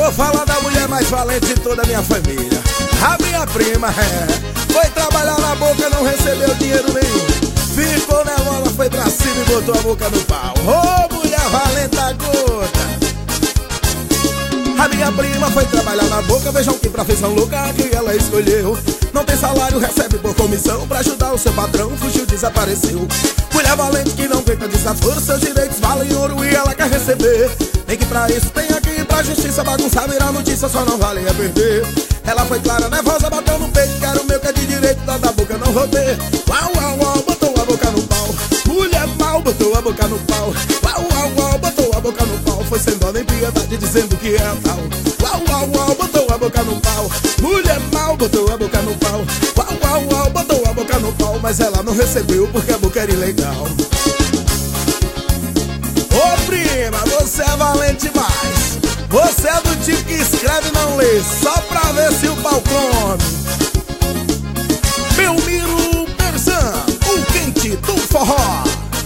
Vou falar da mulher mais valente de toda a minha família. A minha prima, foi trabalhar na boca, não recebeu dinheiro nenhum. Ficou nervosa, foi pra cima e botou a boca no pau. Ô, mulher valente a gota. A minha prima foi trabalhar na boca, vejam que profissão louca que ela escolheu. Não tem salário, recebe por comissão, pra ajudar o seu patrão, fugiu, desapareceu. Mulher valente que não aguenta desaforo, seus direitos valem ouro e ela quer receber. Nem que pra isso tenha que ir pra justiça, bagunçar, virar notícia, só não vale é perder. Ela foi clara, nervosa, bateu no peito, quero o meu que é de direito, da boca não vou ter. Uau, uau, uau, botou a boca no pau. Mulher mal, botou a boca no pau. Uau, uau, uau, botou a boca no pau. Foi sem dó nem piedade, dizendo que é tal. Uau, uau, uau, botou a boca no pau. Mulher mal, botou a boca no pau. Uau, uau, uau, botou a boca no pau. Mas ela não recebeu porque a boca era ilegal. Ô prima, você é valente demais. Você é do tipo que escreve e não lê, só pra ver se o pau come. Belmiro Perzan, o quente do forró.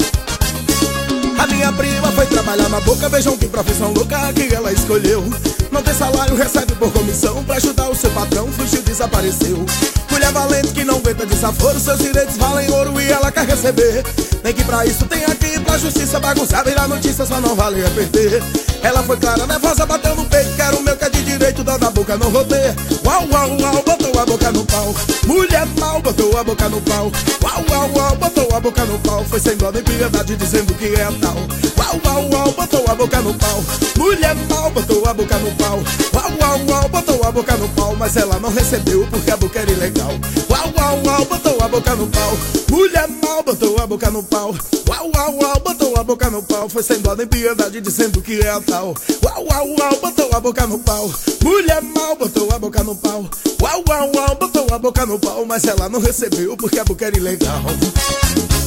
A minha prima foi trabalhar na boca, vejam que profissão louca que ela escolheu. Não tem salário, recebe por comissão, pra ajudar o seu patrão, fugiu, desapareceu. Mulher valente que não aguenta desaforo, seus direitos valem ouro e ela quer receber. Nem que pra isso tenha que ir pra justiça, bagunçar, virar notícia, só não vale é perder. Ela foi clara, nervosa, bateu no peito, quero o meu que é de direito, da boca não vou ter. Uau, uau, uau, botou a boca no pau. Mulher mal, botou a boca no pau. Uau, uau, uau, botou a boca no pau. Foi sem dó nem piedade, dizendo que é tal. Uau, uau, uau, botou a boca no pau. Mulher mal, botou a boca no pau. Uau, uau, uau, botou a boca no pau. Mas ela não recebeu porque a boca era ilegal. Uau, uau, uau, botou a boca no pau. Mulher mal, botou a boca no pau. Uau, uau, uau, botou a boca no pau. Foi sem dó nem piedade, dizendo que é tal. Uau, uau, uau, botou a boca no pau. Mulher mal, botou a boca no pau. Uau, uau, uau, botou a boca no pau. Mas ela não recebeu porque a boca era ilegal.